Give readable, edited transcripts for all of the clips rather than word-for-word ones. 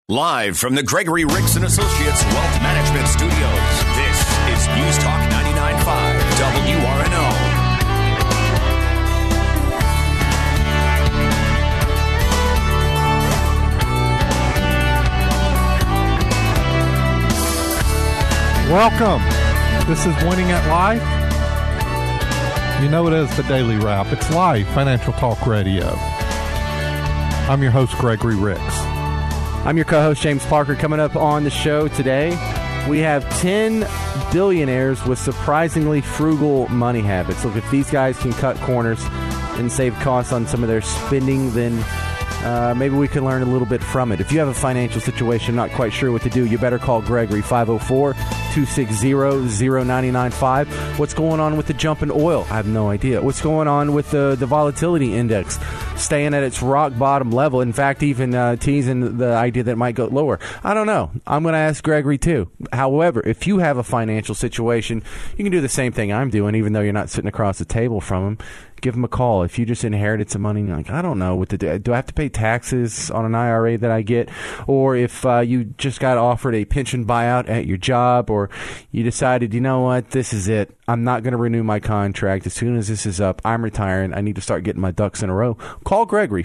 Live from the Gregory Ricks and Associates Wealth Management Studios, this is News Talk 99.5 WRNO. Welcome. This is Winning at Life. You know it is the Daily Wrap. It's live Financial Talk Radio. I'm your host, Gregory Ricks. I'm your co-host, James Parker. Coming up on the show today, we have 10 billionaires with surprisingly frugal money habits. Look, if these guys can cut corners and save costs on some of their spending, then maybe we can learn a little bit from it. If you have a financial situation, not quite sure what to do, you better call Gregory, 504-260-0995. What's going on with the jump in oil? I have no idea. What's going on with the volatility index? Staying at its rock bottom level. In fact, even teasing the idea that it might go lower. I don't know. I'm going to ask Gregory too. However, if you have a financial situation, you can do the same thing I'm doing, even though you're not sitting across the table from him. Give him a call. If you just inherited some money and you're like, I don't know what to do. Do I have to pay taxes on an IRA that I get? Or if you just got offered a pension buyout at your job, or you decided, you know what, this is it. I'm not going to renew my contract. As soon as this is up, I'm retiring. I need to start getting my ducks in a row. Call Gregory,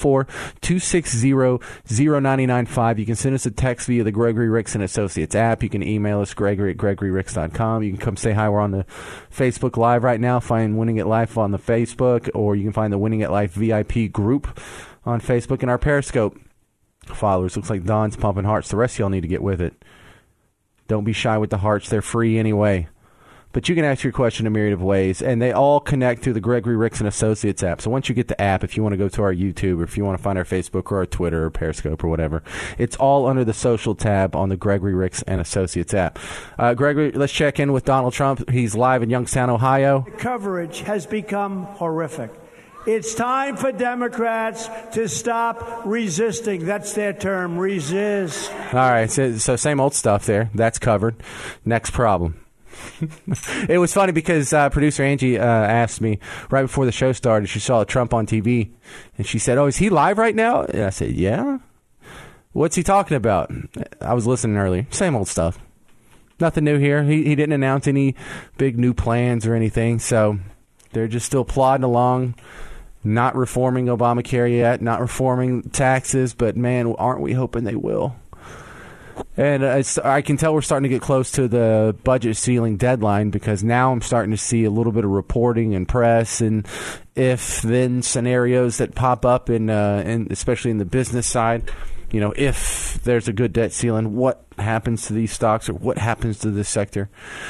504-260-0995. You can send us a text via the Gregory Ricks and Associates app. You can email us, Gregory@GregoryRicks.com. You can come say hi. We're on the Facebook Live right now. Find Winning at Life on the Facebook, or you can find the Winning at Life VIP group on Facebook, and our Periscope followers. Looks like Don's pumping hearts. The rest of y'all need to get with it. Don't be shy with the hearts. They're free anyway. But you can ask your question a myriad of ways, and they all connect through the Gregory Ricks and Associates app. So once you get the app, if you want to go to our YouTube, or if you want to find our Facebook or our Twitter or Periscope or whatever, it's all under the social tab on the Gregory Ricks and Associates app. Gregory, let's check in with Donald Trump. He's live in Youngstown, Ohio. The coverage has become horrific. It's time for Democrats to stop resisting. That's their term, resist. All right, so same old stuff there. That's covered. Next problem. It was funny because producer Angie asked me right before the show started. She saw Trump on TV, and she said, "Oh, is he live right now?" And I said, "Yeah." "What's he talking about?" I was listening earlier. Same old stuff. Nothing new here. He didn't announce any big new plans or anything, so they're just still plodding along, not reforming Obamacare yet, not reforming taxes, but man, aren't we hoping they will? And I can tell we're starting to get close to the budget ceiling deadline, because now I'm starting to see a little bit of reporting and press and if-then scenarios that pop up, in especially in the business side. You know, if there's a good debt ceiling, what happens to these stocks, or what happens to this sector?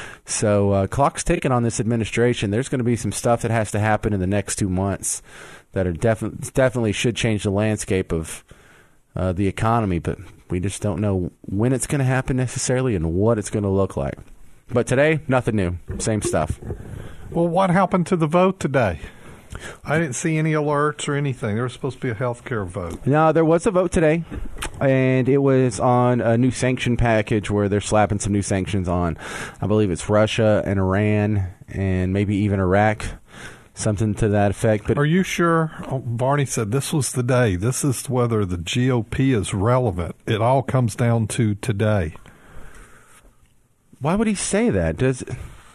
So clock's ticking on this administration. There's going to be some stuff that has to happen in the next 2 months that are definitely should change the landscape of the economy, but we just don't know when it's going to happen necessarily and what it's going to look like. But today, nothing new. Same stuff. Well, what happened to the vote today? I didn't see any alerts or anything. There was supposed to be a health care vote. No, there was a vote today, and it was on a new sanction package where they're slapping some new sanctions on, I believe it's Russia and Iran and maybe even Iraq. Something to that effect. But are you sure? Oh, Barney said this was the day. This is whether the GOP is relevant. It all comes down to today. Why would he say that?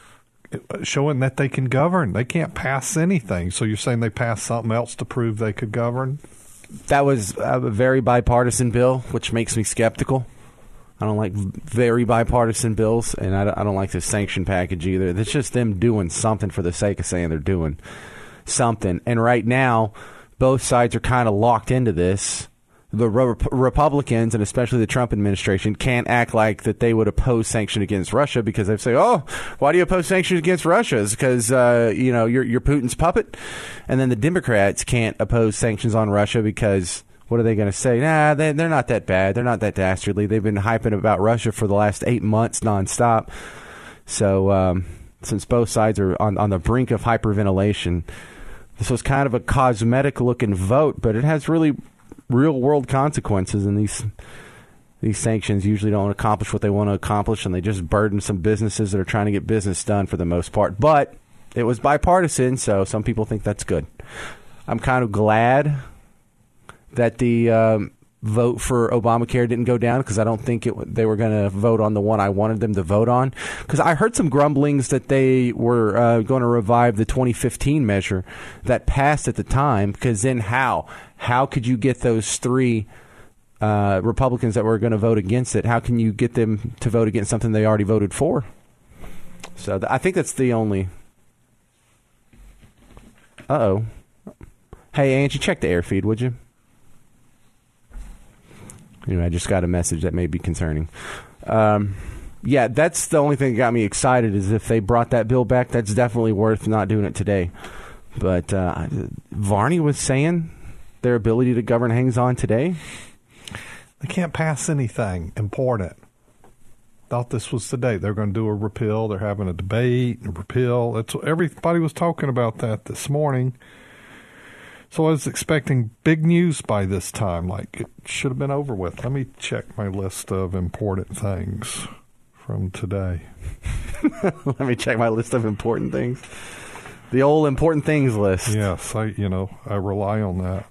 Showing that they can govern. They can't pass anything. So you're saying they passed something else to prove they could govern? That was a very bipartisan bill, which makes me skeptical. I don't like very bipartisan bills, and I don't like the sanction package either. It's just them doing something for the sake of saying they're doing something. And right now, both sides are kind of locked into this. The Republicans, and especially the Trump administration, can't act like that they would oppose sanctions against Russia, because they say, "Oh, why do you oppose sanctions against Russia? It's because you're Putin's puppet." And then the Democrats can't oppose sanctions on Russia because, what are they going to say? Nah, they're not that bad. They're not that dastardly. They've been hyping about Russia for the last 8 months nonstop. So since both sides are on the brink of hyperventilation, this was kind of a cosmetic-looking vote, but it has really real-world consequences, and these sanctions usually don't accomplish what they want to accomplish, and they just burden some businesses that are trying to get business done for the most part. But it was bipartisan, so some people think that's good. I'm kind of glad that the vote for Obamacare didn't go down because I don't think they were going to vote on the one I wanted them to vote on. Because I heard some grumblings that they were going to revive the 2015 measure that passed at the time. Because then how could you get those three Republicans that were going to vote against it? How can you get them to vote against something they already voted for? So I think that's the only. Uh-oh. Hey, Angie, check the air feed, would you? Anyway, I just got a message that may be concerning. Yeah, that's the only thing that got me excited is if they brought that bill back, that's definitely worth not doing it today. But Varney was saying their ability to govern hangs on today. They can't pass anything important. Thought this was today. They're going to do a repeal. They're having a debate, a repeal. Everybody was talking about that this morning. So I was expecting big news by this time, like it should have been over with. Let me check my list of important things from today. Let me check my list of important things. The old important things list. Yes, I rely on that.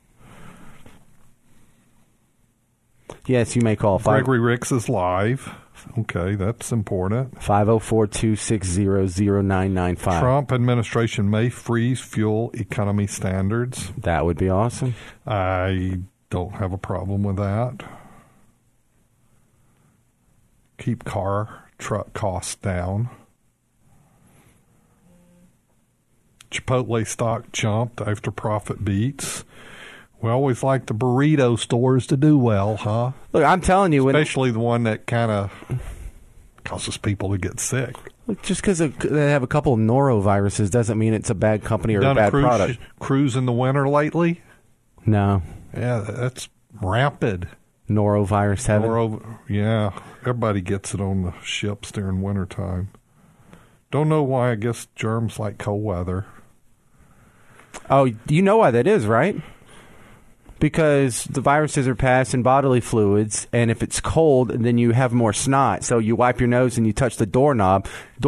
Yes, you may call. Gregory Ricks is live. Okay, that's important. 504-260-0995. Trump administration may freeze fuel economy standards. That would be awesome. I don't have a problem with that. Keep truck costs down. Chipotle stock jumped after profit beats. We always like the burrito stores to do well, huh? Look, I'm telling you. Especially the one that kind of causes people to get sick. Look, just because they have a couple of noroviruses doesn't mean it's a bad company or a bad product. Cruise in the winter lately? No. Yeah, that's rampant. Norovirus heaven? Yeah, everybody gets it on the ships during wintertime. Don't know why. I guess germs like cold weather. Oh, you know why that is, right? Because the viruses are passing bodily fluids, and if it's cold, then you have more snot. So you wipe your nose and you touch the doorknobs,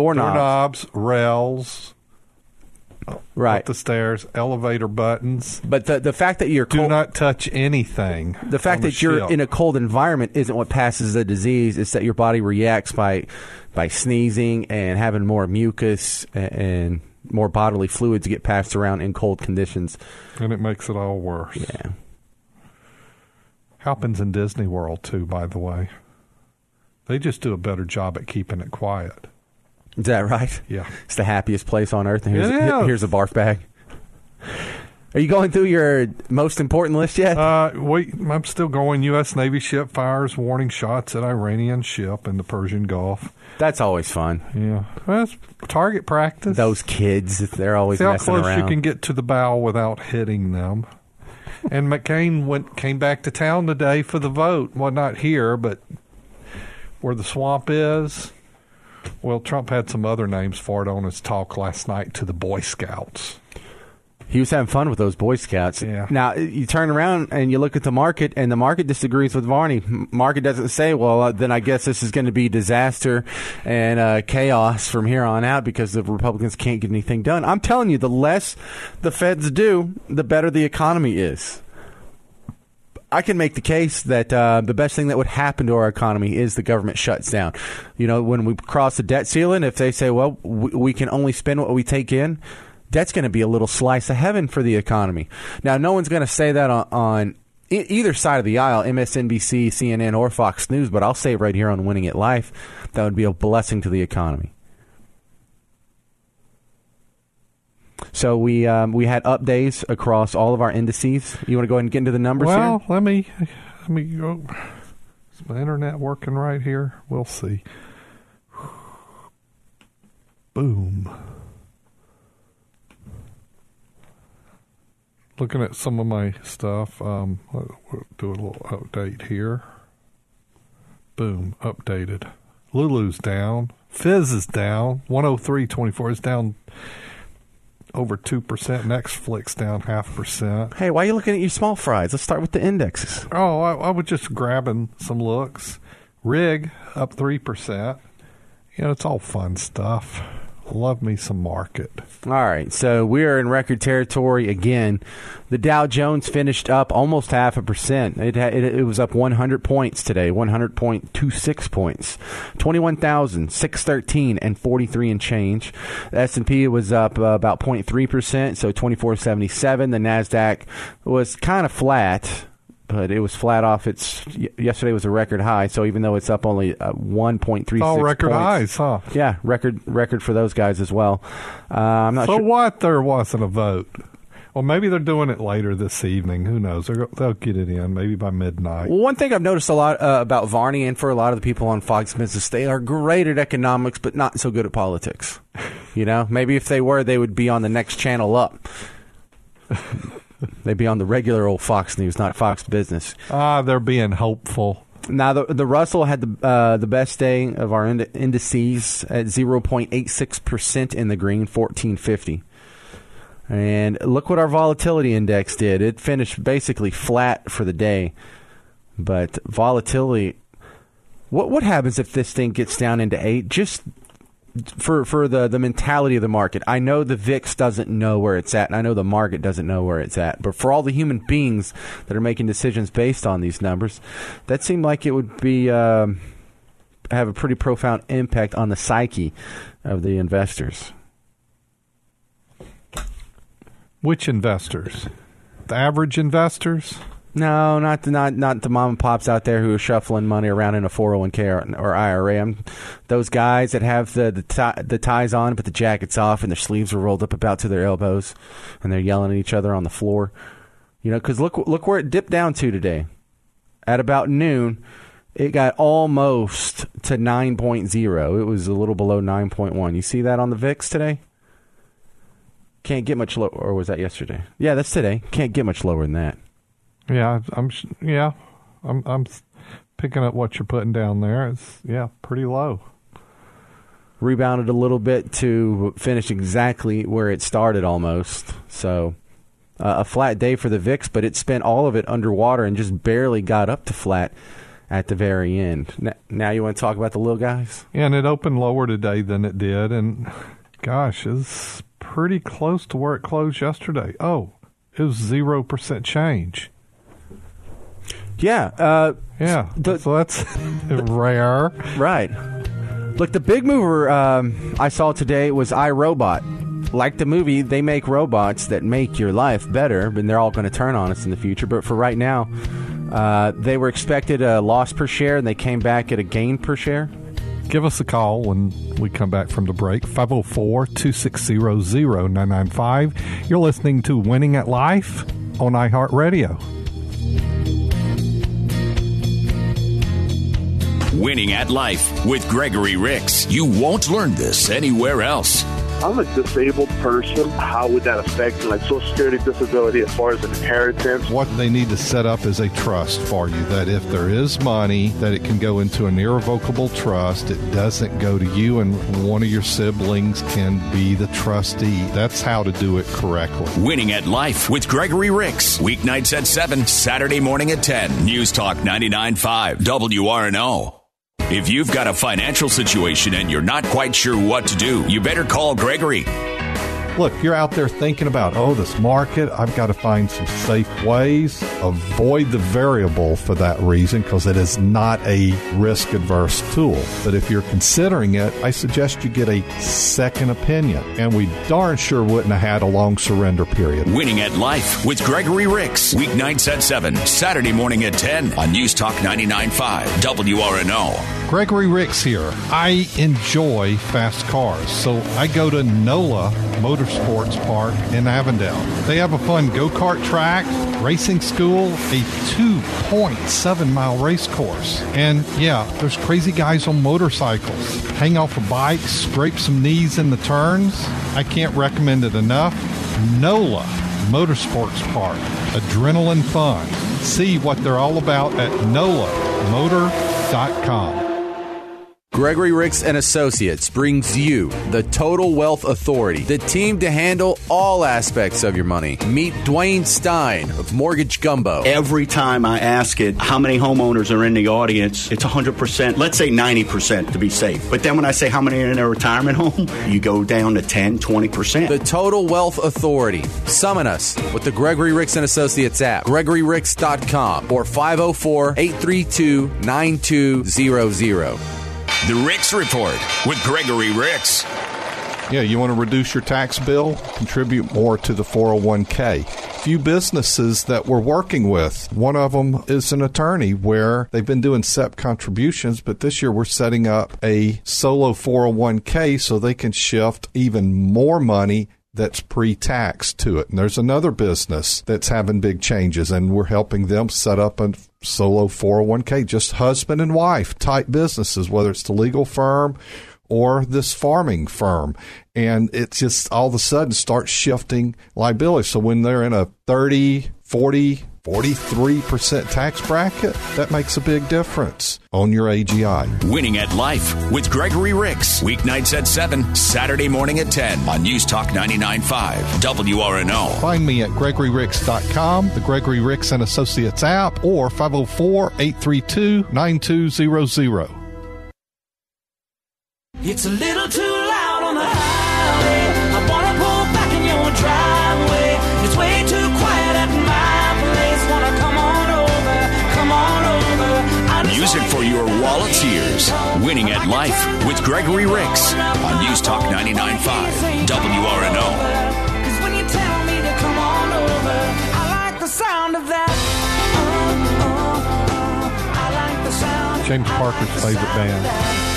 rails, right? Up the stairs, elevator buttons. But the fact that you're cold, do not touch anything. The fact that you're in a cold environment isn't what passes the disease. It's that your body reacts by sneezing and having more mucus and more bodily fluids get passed around in cold conditions, and it makes it all worse. Yeah. Happens in Disney World, too, by the way. They just do a better job at keeping it quiet. Is that right? Yeah. It's the happiest place on earth, and here's a barf bag. Are you going through your most important list yet? Wait, I'm still going. U.S. Navy ship fires warning shots at Iranian ship in the Persian Gulf. That's always fun. Yeah. Well, that's target practice. Those kids, they're always messing around. See how close you can get to the bow without hitting them. And McCain came back to town today for the vote. Well, not here, but where the swamp is. Well, Trump had some other names for it on his talk last night to the Boy Scouts. He was having fun with those Boy Scouts. Yeah. Now, you turn around and you look at the market, and the market disagrees with Varney. Market doesn't say, well, then I guess this is going to be disaster and chaos from here on out because the Republicans can't get anything done. I'm telling you, the less the feds do, the better the economy is. I can make the case that the best thing that would happen to our economy is the government shuts down. You know, when we cross the debt ceiling, if they say, well, we can only spend what we take in, that's going to be a little slice of heaven for the economy. Now, no one's going to say that on either side of the aisle, MSNBC, CNN, or Fox News, but I'll say it right here on Winning at Life, that would be a blessing to the economy. So we had up days across all of our indices. You want to go ahead and get into the numbers here? Well, let me go. Is my internet working right here? We'll see. Boom. Looking at some of my stuff, we'll do a little update here. Boom, updated. Lulu's down. Fizz is down. 103.24 is down over 2%. Netflix down 0.5%. Hey, why are you looking at your small fries? Let's start with the indexes. Oh, I was just grabbing some looks. Rig up 3%. You know, it's all fun stuff. Love me some market. All right, so we are in record territory again. The Dow Jones finished up almost 0.5%. It was up 100 points today, 100.26 points, 21,613 and 43 and change. The S&P was up about 0.3%, so 2477. The Nasdaq was kind of flat, but it was flat off yesterday was a record high, so even though it's up only 1.36 all record points, highs, huh? Yeah, record for those guys as well. I'm not so sure. What? There wasn't a vote. Well, maybe they're doing it later this evening. Who knows? They'll get it in maybe by midnight. Well, one thing I've noticed a lot about Varney and for a lot of the people on Fox Business, they are great at economics, but not so good at politics. You know, maybe if they were, they would be on the next channel up. They'd be on the regular old Fox News, not Fox Business. They're being hopeful. Now, the Russell had the best day of our indices at 0.86% in the green, 1450. And look what our volatility index did. It finished basically flat for the day. But volatility, what happens if this thing gets down into 8? Just for the mentality of the market. I know the VIX doesn't know where it's at, and I know the market doesn't know where it's at. But for all the human beings that are making decisions based on these numbers, that seemed like it would be have a pretty profound impact on the psyche of the investors. Which investors? The average investors? No, not the mom and pops out there who are shuffling money around in a 401k or IRA. Those guys that have the ties on, but the jackets off, and their sleeves are rolled up about to their elbows, and they're yelling at each other on the floor. You know, because look where it dipped down to today. At about noon, it got almost to 9.0. It was a little below 9.1. You see that on the VIX today? Can't get much lower. Or was that yesterday? Yeah, that's today. Can't get much lower than that. Yeah, I'm picking up what you're putting down there. It's pretty low. Rebounded a little bit to finish exactly where it started almost. So a flat day for the VIX, but it spent all of it underwater and just barely got up to flat at the very end. Now you want to talk about the little guys? Yeah, and it opened lower today than it did, and gosh, it's pretty close to where it closed yesterday. Oh, it was 0% change. Yeah. So that's rare. Right. Look, the big mover I saw today was iRobot. Like the movie, they make robots that make your life better, and they're all going to turn on us in the future. But for right now, they were expected a loss per share, and they came back at a gain per share. Give us a call when we come back from the break, 504-260-0995. You're listening to Winning at Life on iHeartRadio. Winning at Life with Gregory Ricks. You won't learn this anywhere else. I'm a disabled person. How would that affect like Social Security, disability, as far as an inheritance? What they need to set up is a trust for you, that if there is money, that it can go into an irrevocable trust. It doesn't go to you, and one of your siblings can be the trustee. That's how to do it correctly. Winning at Life with Gregory Ricks. Weeknights at 7, Saturday morning at 10. News Talk 99.5 WRNO. If you've got a financial situation and you're not quite sure what to do, you better call Gregory. Look, you're out there thinking about, this market, I've got to find some safe ways. Avoid the variable for that reason, because it is not a risk-adverse tool. But if you're considering it, I suggest you get a second opinion. And we darn sure wouldn't have had a long surrender period. Winning at Life with Gregory Ricks. Weeknights at 7, Saturday morning at 10 on News Talk 99.5 WRNO. Gregory Ricks here. I enjoy fast cars, so I go to NOLA Motorsports Park in Avondale. They have a fun go-kart track, racing school, a 2.7-mile race course. And there's crazy guys on motorcycles. Hang off a bike, scrape some knees in the turns. I can't recommend it enough. NOLA Motorsports Park. Adrenaline fun. See what they're all about at NOLAmotor.com. Gregory Ricks and Associates brings you the Total Wealth Authority, the team to handle all aspects of your money. Meet Dwayne Stein of Mortgage Gumbo. Every time I ask it, how many homeowners are in the audience, it's 100%, let's say 90% to be safe. But then when I say how many are in a retirement home, you go down to 10, 20%. The Total Wealth Authority. Summon us with the Gregory Ricks and Associates app, GregoryRicks.com, or 504-832-9200. The Ricks Report with Gregory Ricks. Yeah, you want to reduce your tax bill? Contribute more to the 401k. Few businesses that we're working with. One of them is an attorney where they've been doing SEP contributions, but this year we're setting up a solo 401k so they can shift even more money that's pre-tax to it. And there's another business that's having big changes, and we're helping them set up a solo 401k, just husband and wife type businesses, whether it's the legal firm or this farming firm. And it's just all of a sudden starts shifting liability. So when they're in a 30, 40, 43% tax bracket, that makes a big difference on your AGI. Winning at Life with Gregory Ricks. Weeknights at 7, Saturday morning at 10 on News Talk 99.5 WRNO. Find me at GregoryRicks.com, the Gregory Ricks and Associates app, or 504-832-9200. It's a little too loud on the highway. I want to pull back in your driveway. It's way too quiet at my place. Want to come on over, come on over. Music for your wallet's ears. Winning at Life with Gregory Ricks on News Talk 99.5 WRNO. Because when you tell me to come on over, I like the sound of that. I like the sound. James Parker's favorite band.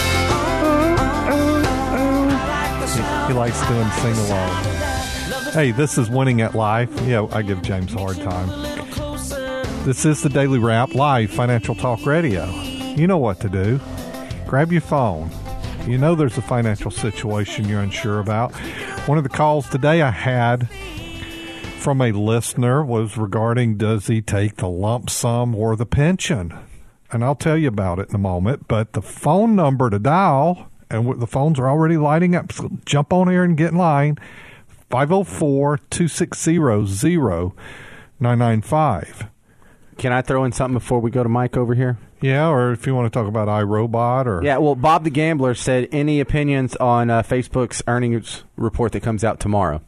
He likes doing sing-along. Hey, this is Winning at Life. Yeah, I give James a hard time. This is the Daily Wrap, live Financial Talk Radio. You know what to do. Grab your phone. You know there's a financial situation you're unsure about. One of the calls today I had from a listener was regarding, does he take the lump sum or the pension? And I'll tell you about it in a moment. But the phone number to dial, and the phones are already lighting up, so jump on here and get in line, 504-260-0995. Can I throw in something before we go to Mike over here? Yeah, or if you want to talk about iRobot or... Yeah, well, Bob the Gambler said, any opinions on Facebook's earnings report that comes out tomorrow?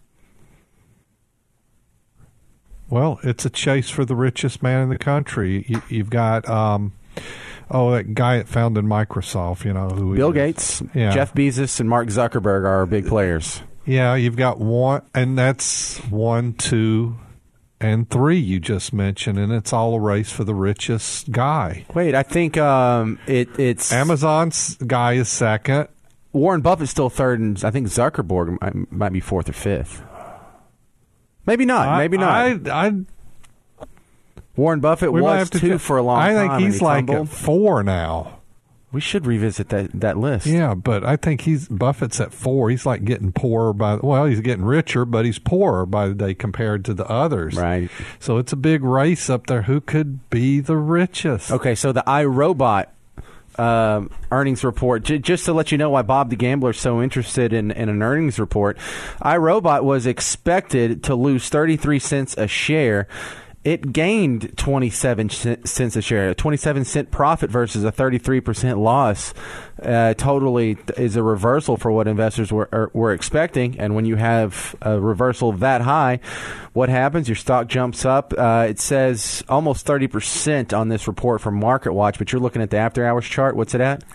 Well, it's a chase for the richest man in the country. You've got, that guy that founded Microsoft, you know. who Bill Gates, yeah. Jeff Bezos, and Mark Zuckerberg are our big players. Yeah, you've got one, and that's 1, 2, and 3 you just mentioned, and it's all a race for the richest guy. Wait, I think it's... Amazon's guy is second. Warren Buffett's still third, and I think Zuckerberg might be fourth or fifth. Maybe not. Maybe not. Warren Buffett was two for a long time. I think he's like at 4 now. We should revisit that list. Yeah, but I think Buffett's at 4. He's like getting poorer he's getting richer, but he's poorer by the day compared to the others. Right. So it's a big race up there. Who could be the richest? Okay, so the iRobot earnings report, just to let you know why Bob the Gambler is so interested in an earnings report. iRobot was expected to lose 33 cents a share. It gained 27 cents a share, a 27-cent profit versus a 33% loss. Totally is a reversal for what investors were expecting. And when you have a reversal that high, what happens? Your stock jumps up. It says almost 30% on this report from MarketWatch, but you're looking at the after-hours chart. What's it at?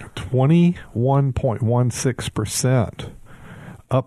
21.16%, up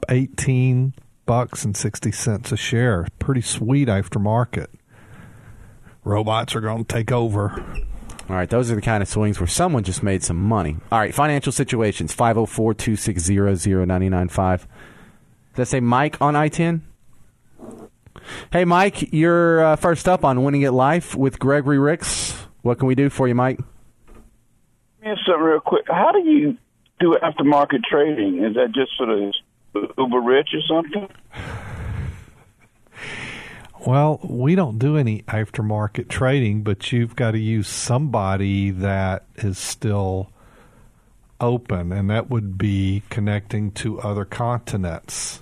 $18.60 a share. Pretty sweet after market. Robots are going to take over. All right, those are the kind of swings where someone just made some money. All right, financial situations, 504-260-0995. Does that say Mike on I-10? Hey, Mike, you're first up on Winning at Life with Gregory Ricks. What can we do for you, Mike? Here's something real quick. How do you do aftermarket trading? Is that just for the uber rich or something? Well, we don't do any aftermarket trading, but you've got to use somebody that is still open, and that would be connecting to other continents.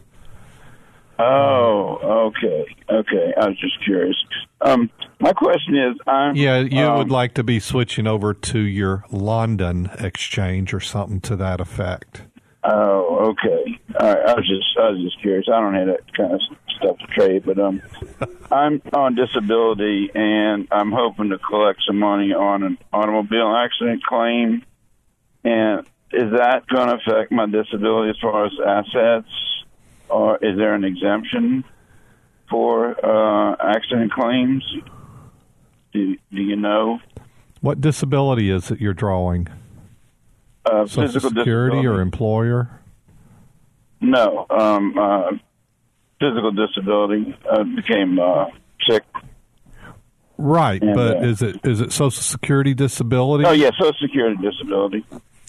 Oh, okay. I was just curious. My question is, you would like to be switching over to your London exchange or something to that effect. Oh, okay. All right. I was just curious. I don't have that kind of stuff to trade, but I'm on disability, and I'm hoping to collect some money on an automobile accident claim. And is that going to affect my disability as far as assets, or is there an exemption for accident claims? Do you know? What disability is it you're drawing? Social Security disability. Or employer? No, physical disability. I became sick. Right, and, but is it Social Security disability? Oh yeah, Social Security disability.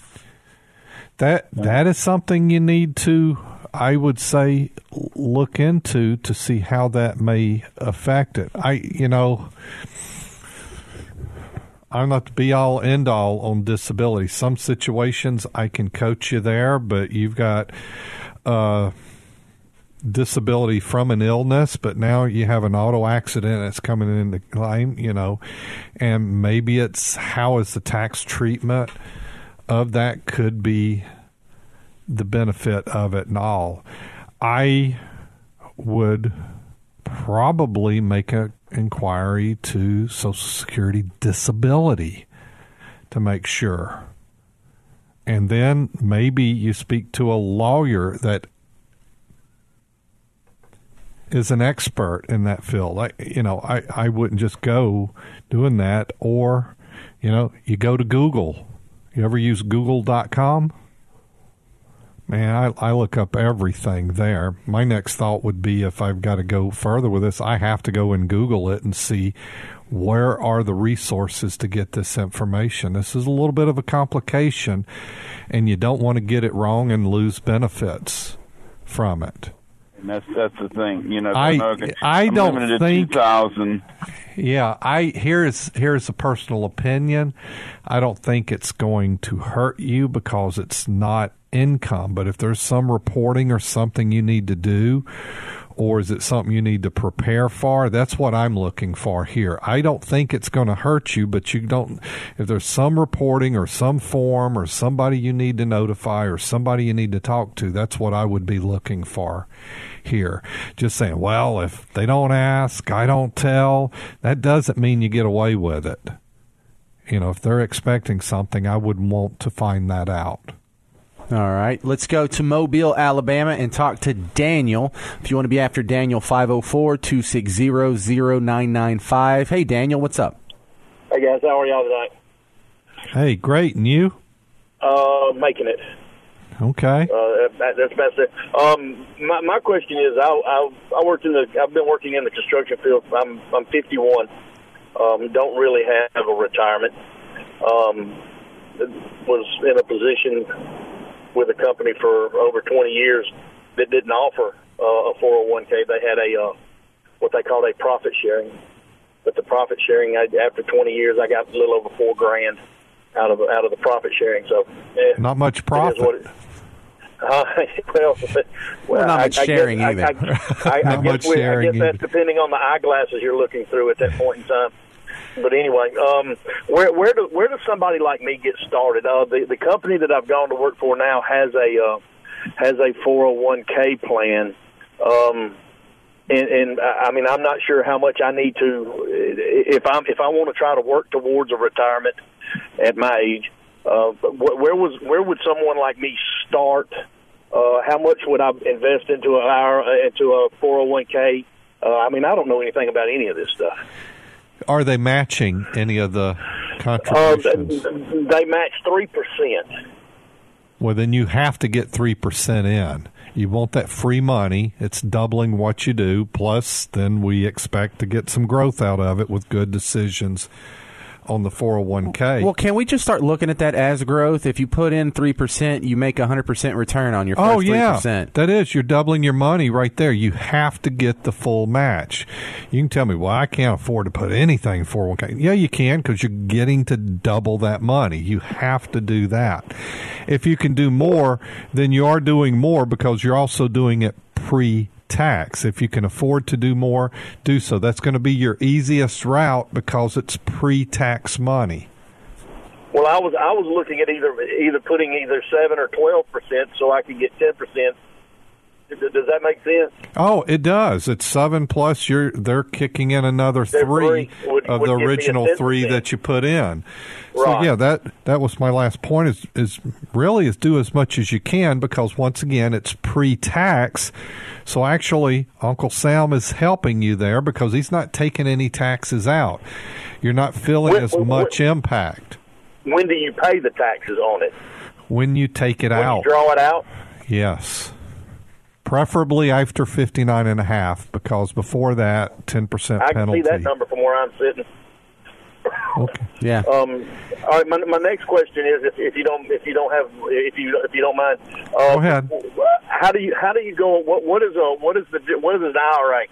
That is something you need to, I would say, look into to see how that may affect it. I'm not the be-all, end-all on disability. Some situations I can coach you there, but you've got disability from an illness, but now you have an auto accident that's coming in the claim, and maybe it's how is the tax treatment of that could be the benefit of it and all. I would probably make an inquiry to Social Security disability to make sure. And then maybe you speak to a lawyer that is an expert in that field. I wouldn't just go doing that. Or, you go to Google. You ever use Google.com? Man, I look up everything there. My next thought would be, if I've got to go further with this, I have to go and Google it and see where are the resources to get this information. This is a little bit of a complication, and you don't want to get it wrong and lose benefits from it. And that's the thing, I don't think 2,000. Yeah, here's a personal opinion. I don't think it's going to hurt you because it's not income. But if there's some reporting or something you need to do, or is it something you need to prepare for, that's what I'm looking for here. I don't think it's going to hurt you, but if there's some reporting or some form or somebody you need to notify or somebody you need to talk to, that's what I would be looking for here. Just saying, well, if they don't ask, I don't tell, that doesn't mean you get away with it. If they're expecting something, I would want to find that out. All right. Let's go to Mobile, Alabama, and talk to Daniel. If you want to be after Daniel, 504-260-0995. Hey, Daniel, what's up? Hey, guys. How are y'all tonight? Hey, great. And you? Making it. Okay. That's about it. My question is, I've been working in the construction field. I'm 51. Don't really have a retirement. Was in a position with a company for over 20 years that didn't offer a 401k. They had what they called a profit sharing. But the profit sharing, after 20 years, I got a little over $4,000 out of the profit sharing. So not much profit. Well, not much sharing either. I guess that's depending on the eyeglasses you're looking through at that point in time. But anyway, where does somebody like me get started? The company that I've gone to work for now has a 401k plan, and I mean, I'm not sure how much I need to if I want to try to work towards a retirement at my age. Where would someone like me start? How much would I invest into a 401k? I mean, I don't know anything about any of this stuff. Are they matching any of the contributions? They match 3%. Well, then you have to get 3% in. You want that free money. It's doubling what you do. Plus, then we expect to get some growth out of it with good decisions on the 401k. Well, can we just start looking at that as growth? If you put in 3%, you make 100% return on your first 3%. That is, you're doubling your money right there. You have to get the full match. You can tell me, well, I can't afford to put anything in 401k. Yeah, you can, because you're getting to double that money. You have to do that. If you can do more, then you are doing more because you're also doing it pre-tax. If you can afford to do more, do so. That's going to be your easiest route because it's pre-tax money. Well, I was looking at either putting either 7 or 12% so I could get 10%. Does that make sense? Oh, it does. It's 7 plus. They're kicking in another 3 of the original 3 that you put in. Right. So yeah, that was my last point. Is really do as much as you can because once again it's pre-tax. So actually, Uncle Sam is helping you there because he's not taking any taxes out. You're not feeling as much impact. When do you pay the taxes on it? When you take it out. When you draw it out? Yes. Preferably after 59.5, because before that, 10% penalty. I can see that number from where I'm sitting. Okay. Yeah. All right. My next question is, if you don't mind, go ahead. How do you go? What is an IRA?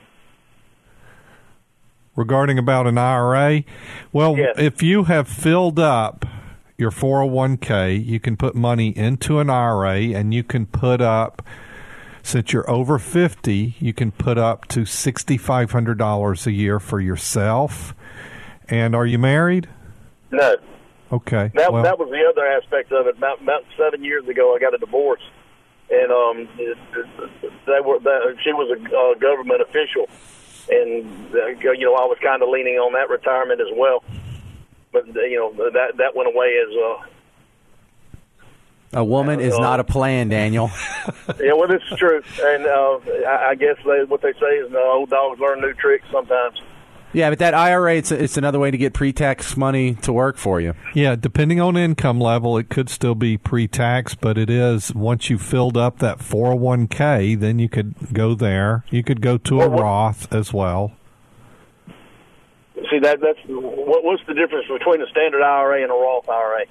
Regarding about an IRA, well, yes. If you have filled up your 401k, you can put money into an IRA, and you can put up. Since you're over 50, you can put up to $6,500 a year for yourself. And are you married? No. Okay. That was the other aspect of it. About 7 years ago, I got a divorce, and she was a government official, and I was kind of leaning on that retirement as well. But that went away as. A woman is not a plan, Daniel. Yeah, well, this is true. And I guess what they say is old dogs learn new tricks sometimes. Yeah, but that IRA, it's another way to get pre-tax money to work for you. Yeah, depending on income level, it could still be pre-tax, but it is, once you filled up that 401k, then you could go there. You could go to a Roth as well. See, that's what's the difference between a standard IRA and a Roth IRA?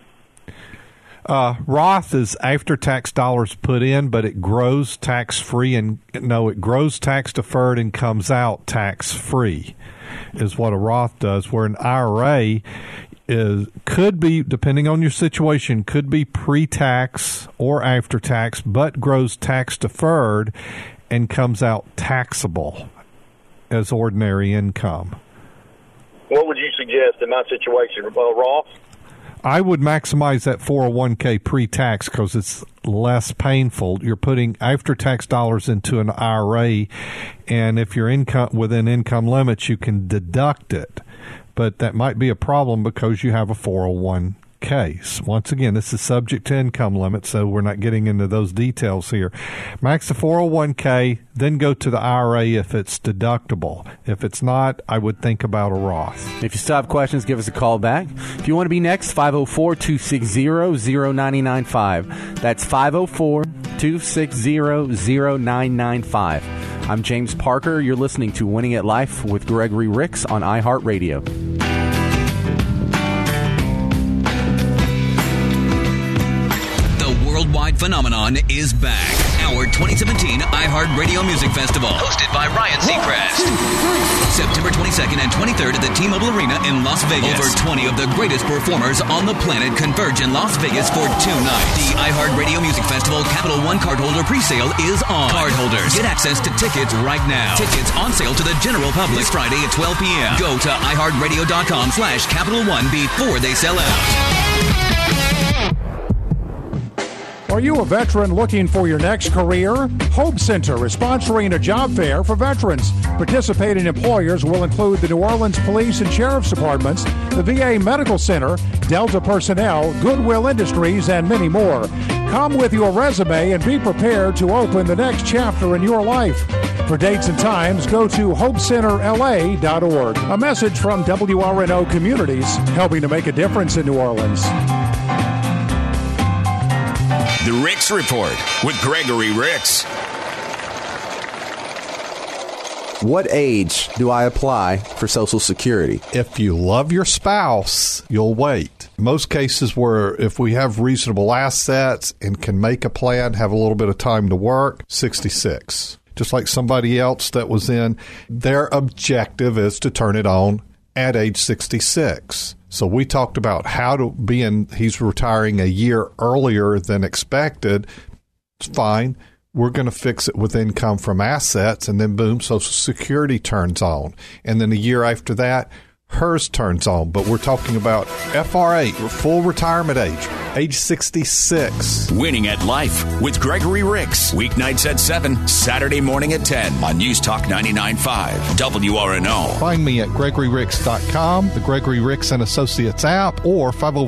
Roth is after-tax dollars put in, but it grows tax-free, it grows tax-deferred and comes out tax-free, is what a Roth does, where an IRA could be, depending on your situation, could be pre-tax or after-tax, but grows tax-deferred and comes out taxable as ordinary income. What would you suggest in my situation, Roth? I would maximize that 401k pre-tax because it's less painful. You're putting after-tax dollars into an IRA, and if you're within income limits, you can deduct it. But that might be a problem because you have a 401k. Once again, this is subject to income limits, so we're not getting into those details here. Max the 401k, then go to the IRA if it's deductible. If it's not, I would think about a Roth. If you still have questions, give us a call back. If you want to be next, 504-260-0995. That's 504-260-0995. I'm James Parker. You're listening to Winning at Life with Gregory Ricks on iHeartRadio. Worldwide phenomenon is back. Our 2017 iHeartRadio Music Festival, hosted by Ryan Seacrest. September 22nd and 23rd at the T-Mobile Arena in Las Vegas. Over 20 of the greatest performers on the planet converge in Las Vegas for 2 nights. The iHeartRadio Music Festival Capital One cardholder presale is on. Cardholders, get access to tickets right now. Tickets on sale to the general public this Friday at 12 p.m. Go to iHeartRadio.com/Capital One before they sell out. Are you a veteran looking for your next career? Hope Center is sponsoring a job fair for veterans. Participating employers will include the New Orleans Police and Sheriff's Departments, the VA Medical Center, Delta Personnel, Goodwill Industries, and many more. Come with your resume and be prepared to open the next chapter in your life. For dates and times, go to hopecenterla.org. A message from WRNO Communities, helping to make a difference in New Orleans. The Ricks Report with Gregory Ricks. What age do I apply for Social Security? If you love your spouse, you'll wait. Most cases where if we have reasonable assets and can make a plan, have a little bit of time to work, 66. Just like somebody else that was in, their objective is to turn it on at age 66. So we talked about how to be in, he's retiring a year earlier than expected. It's fine. We're going to fix it with income from assets, and then boom, Social Security turns on. And then a year after that, hers turns on. But we're talking about FRA, full retirement age 66. Winning at Life with Gregory Ricks. Weeknights at 7, Saturday morning at 10 on News Talk 99.5 WRNO. Find me at GregoryRicks.com, the Gregory Ricks and Associates app, or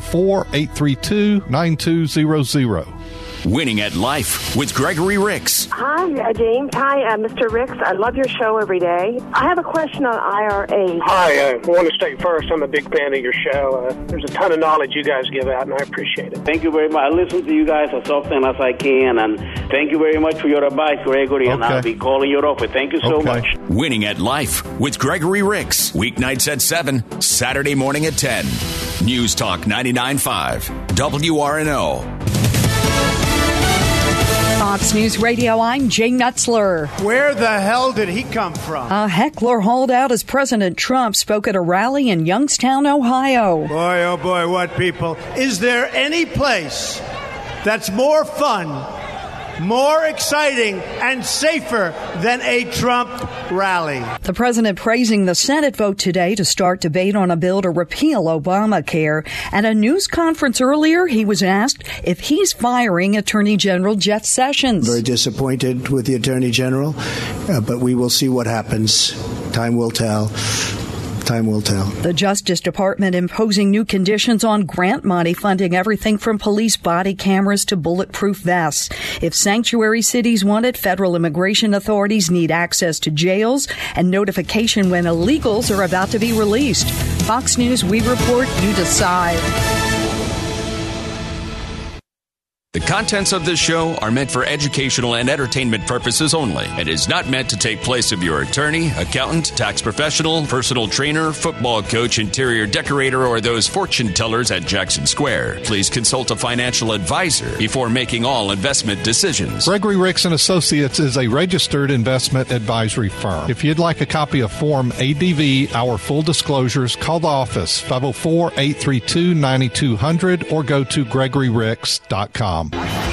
504-832-9200. Winning at Life with Gregory Ricks. Hi, James. Hi, Mr. Ricks. I love your show every day. I have a question on IRAs. Hi, I want to state first, I'm a big fan of your show. There's a ton of knowledge you guys give out, and I appreciate it. Thank you very much. I listen to you guys as often as I can, and thank you very much for your advice, Gregory, and I'll be calling your office. Thank you so much. Winning at Life with Gregory Ricks. Weeknights at 7, Saturday morning at 10. News Talk 99.5 WRNO. Fox News Radio, I'm Jay Nutzler. Where the hell did he come from? A heckler hauled out as President Trump spoke at a rally in Youngstown, Ohio. Boy, oh boy, what people. Is there any place that's more fun, more exciting, and safer than a Trump rally? The president praising the Senate vote today to start debate on a bill to repeal Obamacare. At a news conference earlier, he was asked if he's firing Attorney General Jeff Sessions. Very disappointed with the Attorney General, but we will see what happens. Time will tell. Time will tell. The Justice Department imposing new conditions on grant money funding everything from police body cameras to bulletproof vests. If sanctuary cities want it, federal immigration authorities need access to jails and notification when illegals are about to be released. Fox News, we report, you decide. The contents of this show are meant for educational and entertainment purposes only. It is not meant to take place of your attorney, accountant, tax professional, personal trainer, football coach, interior decorator, or those fortune tellers at Jackson Square. Please consult a financial advisor before making all investment decisions. Gregory Ricks and Associates is a registered investment advisory firm. If you'd like a copy of Form ADV, our full disclosures, call the office 504-832-9200 or go to GregoryRicks.com.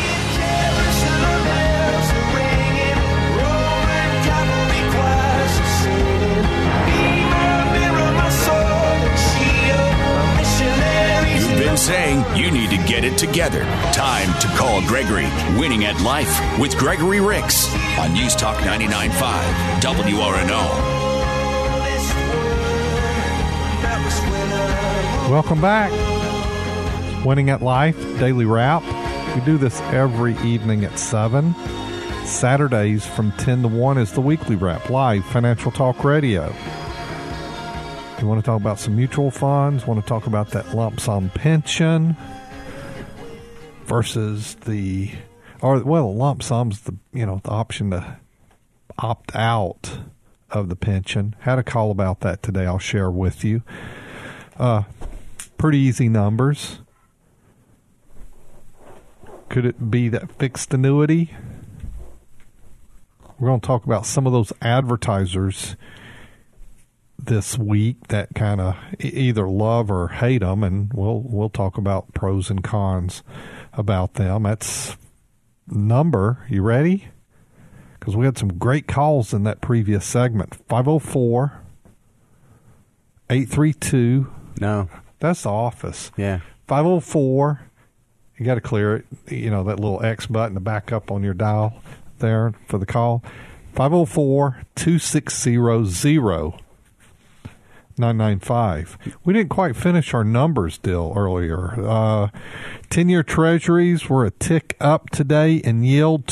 You've been saying you need to get it together. Time to call Gregory. Winning at Life with Gregory Ricks on News Talk 99.5 WRNO. Welcome back. Winning at Life, Daily Wrap. We do this every evening at 7. Saturdays from 10 to 1 is the Weekly Wrap, live Financial Talk Radio. You want to talk about some mutual funds, want to talk about that lump sum pension versus lump sum's the option to opt out of the pension. Had a call about that today I'll share with you. Pretty easy numbers. Could it be that fixed annuity? We're going to talk about some of those advertisers this week that kind of either love or hate them, and we'll talk about pros and cons about them. That's number. You ready? Because we had some great calls in that previous segment. 504-832. No. That's the office. Yeah. 504. You got to clear it, that little X button to back up on your dial there for the call. 504-260-0995. We didn't quite finish our numbers deal earlier. 10-year treasuries were a tick up today in yield,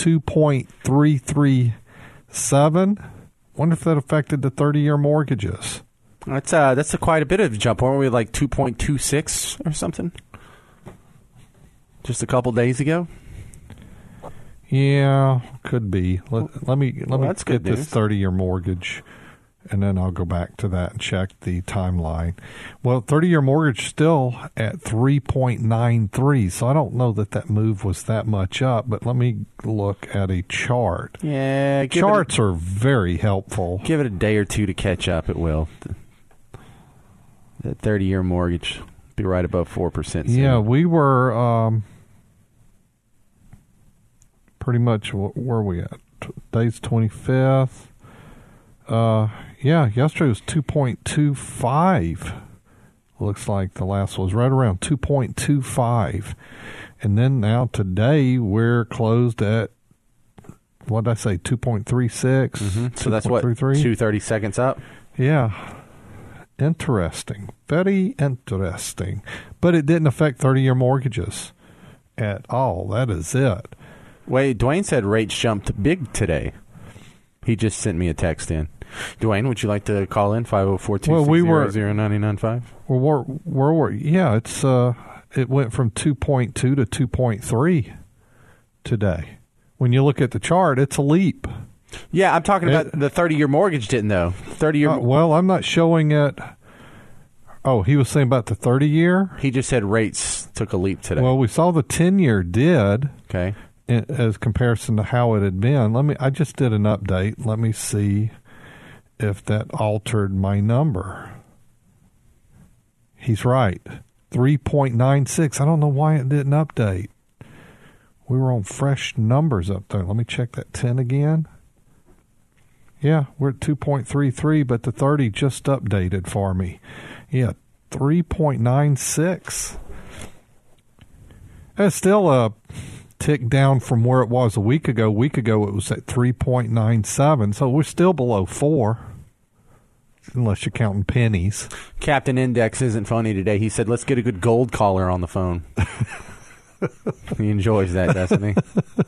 2.337. Wonder if that affected the 30-year mortgages. That's quite a bit of a jump. Weren't we like 2.26 or something? Just a couple days ago? Yeah, could be. Let me that's get good this 30-year mortgage and then I'll go back to that and check the timeline. Well, 30-year mortgage still at 3.93, so I don't know that move was that much up, but let me look at a chart. Yeah, charts are very helpful. Give it a day or two to catch up, it will. That 30-year mortgage be right above 4% soon. Yeah, we were pretty much, where were we at? Today's 25th. Yesterday was 2.25. Looks like the last was right around 2.25. And then now today we're closed at, what did I say, 2.36? Mm-hmm. So that's what, 230 seconds up? Yeah. Interesting. Very interesting. But it didn't affect 30-year mortgages at all. That is it. Wait, Dwayne said rates jumped big today. He just sent me a text in. Dwayne, would you like to call in 504-260-0995? Well, where were you? Yeah, it went from 2.2 to 2.3 today. When you look at the chart, it's a leap. Yeah, I'm talking about the 30-year mortgage didn't, though. 30-year. Well, I'm not showing it. Oh, he was saying about the 30-year? He just said rates took a leap today. Well, we saw the 10-year did. Okay. As comparison to how it had been. I just did an update. Let me see if that altered my number. He's right. 3.96. I don't know why it didn't update. We were on fresh numbers up there. Let me check that 10 again. Yeah, we're at 2.33, but the 30 just updated for me. Yeah, 3.96. That's still a tick down from where it was a week ago. A week ago, it was at 3.97, so we're still below 4, unless you're counting pennies. Captain Index isn't funny today. He said, let's get a good gold caller on the phone. He enjoys that, doesn't he?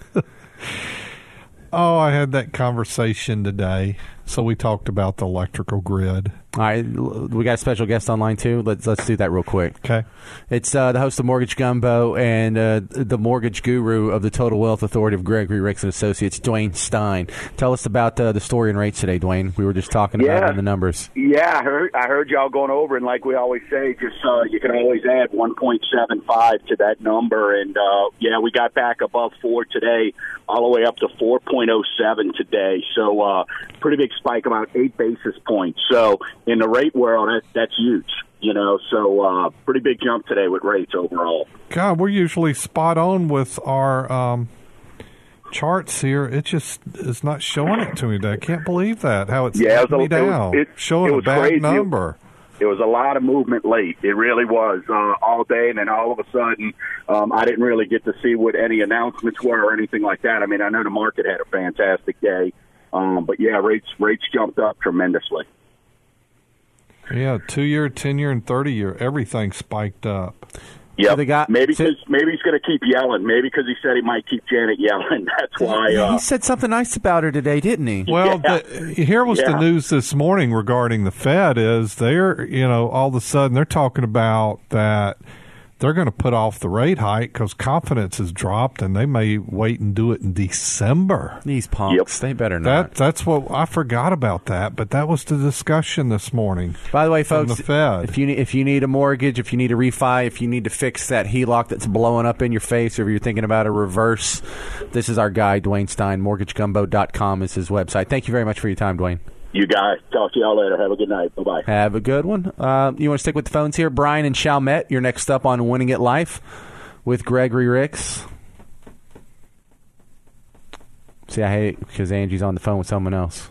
Oh, I had that conversation today. So we talked about the electrical grid. All right, we got a special guest online too. Let's do that real quick. Okay, it's the host of Mortgage Gumbo and the mortgage guru of the Total Wealth Authority of Gregory Ricks and Associates, Dwayne Stein. Tell us about the story and rates today, Dwayne. We were just talking about the numbers. Yeah, I heard y'all going over, and like we always say, just you can always add 1.75 to that number, and we got back above 4 today, all the way up to 4.07 today. So pretty big spike, about 8 basis points. So in the rate world, that's huge, so pretty big jump today with rates overall. God, we're usually spot on with our charts here. It just is not showing it to me today. I can't believe that, how it's letting me down, showing a bad crazy number. It was a lot of movement late. It really was all day, and then all of a sudden, I didn't really get to see what any announcements were or anything like that. I mean, I know the market had a fantastic day, but yeah, rates jumped up tremendously. Yeah, 2-year, 10-year, and 30-year, everything spiked up. Yeah, so maybe he's going to keep yelling. Maybe because he said he might keep Janet yelling. That's why. He said something nice about her today, didn't he? Well, here was the news this morning regarding the Fed is they're, all of a sudden they're talking about that they're going to put off the rate hike because confidence has dropped, and they may wait and do it in December. These punks, they better not. That's what I forgot about that, but that was the discussion this morning. By the way, folks, the Fed. if you need a mortgage, if you need a refi, if you need to fix that HELOC that's blowing up in your face, or if you're thinking about a reverse, this is our guy, Dwayne Stein. MortgageGumbo.com is his website. Thank you very much for your time, Dwayne. You guys. Talk to y'all later. Have a good night. Bye-bye. Have a good one. You want to stick with the phones here? Brian and Chalmette, you're next up on Winning at Life with Gregory Ricks. See, I hate it because Angie's on the phone with someone else.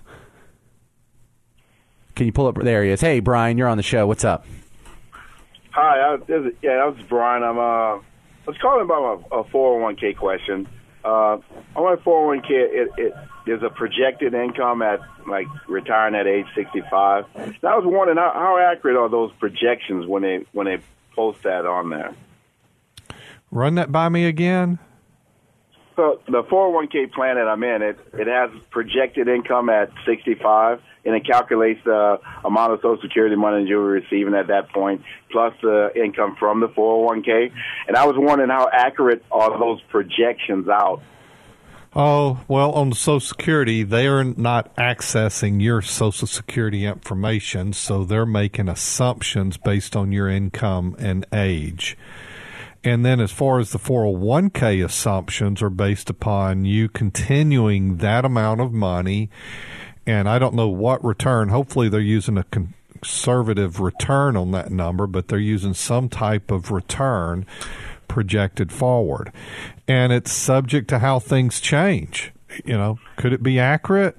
Can you pull up? There he is. Hey, Brian, you're on the show. What's up? Hi. That was Brian. I was calling about a 401k question. On my 401k, there's a projected income at retiring at age 65. And I was wondering how accurate are those projections when they post that on there? Run that by me again. So the 401k plan that I'm in, it has projected income at 65, and it calculates the amount of Social Security money you'll be receiving at that point, plus the income from the 401k. And I was wondering how accurate are those projections out? Oh, well, on the Social Security, they are not accessing your Social Security information, so they're making assumptions based on your income and age. And then as far as the 401k assumptions are based upon you continuing that amount of money, and I don't know what return. Hopefully they're using a conservative return on that number, but they're using some type of return projected forward. And it's subject to how things change. You know, could it be accurate?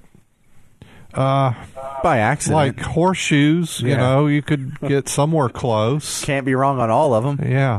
By accident. Like horseshoes, you know, you could get somewhere close. Can't be wrong on all of them. Yeah.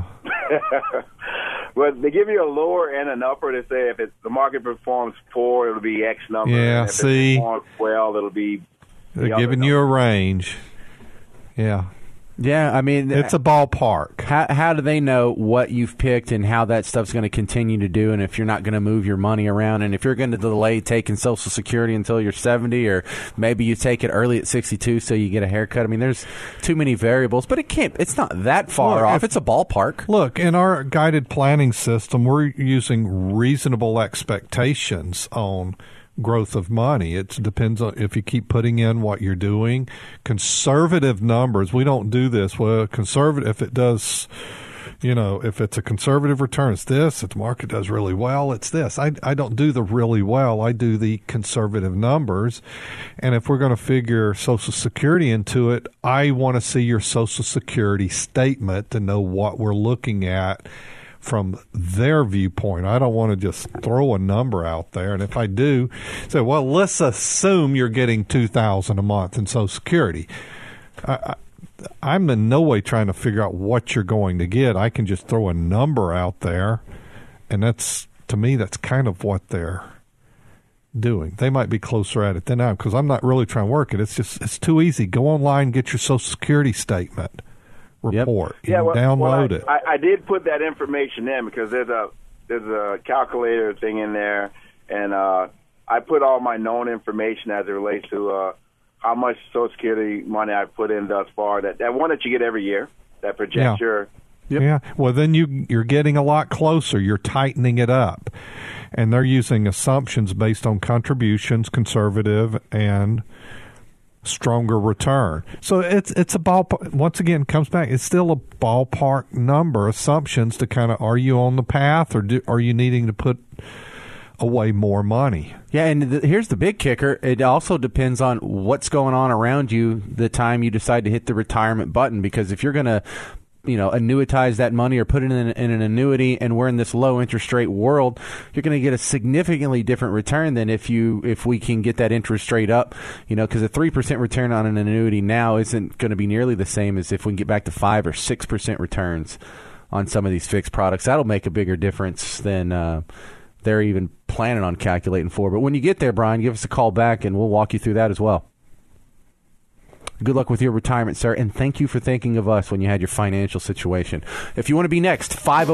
Well, they give you a lower and an upper. They say if the market performs poor, it'll be X number. Yeah, and if see. it performs well, it'll be They're giving you a range. Yeah. Yeah, I mean, it's a ballpark. How do they know what you've picked and how that stuff's going to continue to do, and if you're not going to move your money around, and if you're going to delay taking Social Security until you're 70, or maybe you take it early at 62 so you get a haircut? I mean, there's too many variables, but it's not that far off. It's a ballpark. Look, in our guided planning system, we're using reasonable expectations on growth of money. It depends on if you keep putting in what you're doing. Conservative numbers, we don't do this. Well, conservative, if it does, if it's a conservative return, it's this. If the market does really well, it's this. I don't do the really well. I do the conservative numbers. And if we're going to figure Social Security into it, I want to see your Social Security statement to know what we're looking at from their viewpoint. I don't want to just throw a number out there. And if I do, say, well, let's assume you're getting $2,000 a month in Social Security. I'm in no way trying to figure out what you're going to get. I can just throw a number out there, and to me, that's kind of what they're doing. They might be closer at it than I am, because I'm not really trying to work it. It's too easy. Go online, get your Social Security statement report. Yeah, download it. I did put that information in because there's a calculator thing in there, and I put all my known information as it relates to how much Social Security money I've put in thus far. That one that you get every year that projects your. Yep. Yeah. Well, then you're getting a lot closer. You're tightening it up, and they're using assumptions based on contributions, conservative, and stronger return. So it's a ballpark. Once again, comes back. It's still a ballpark number, assumptions to kind of, are you on the path, or are you needing to put away more money? Yeah, and here's the big kicker. It also depends on what's going on around you the time you decide to hit the retirement button, because if you're going to annuitize that money or put it in an annuity, and we're in this low interest rate world, you're going to get a significantly different return than if we can get that interest rate up, because a 3% return on an annuity now isn't going to be nearly the same as if we can get back to 5 or 6% returns on some of these fixed products. That'll make a bigger difference than they're even planning on calculating for. But when you get there, Brian, give us a call back and we'll walk you through that as well. Good luck with your retirement, sir, and thank you for thinking of us when you had your financial situation. If you want to be next,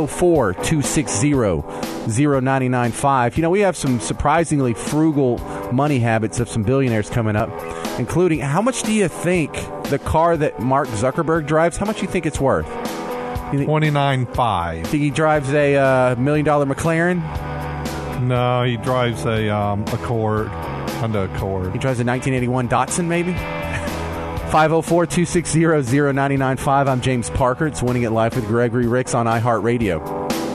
504-260-0995. We have some surprisingly frugal money habits of some billionaires coming up, including, how much do you think the car that Mark Zuckerberg drives, how much do you think it's worth? $29,500. Think he drives a $1 million McLaren? No, he drives a Accord, Honda Accord. He drives a 1981 Datsun, maybe? 504-260-0995. I'm James Parker. It's Winning at Life with Gregory Ricks on iHeartRadio.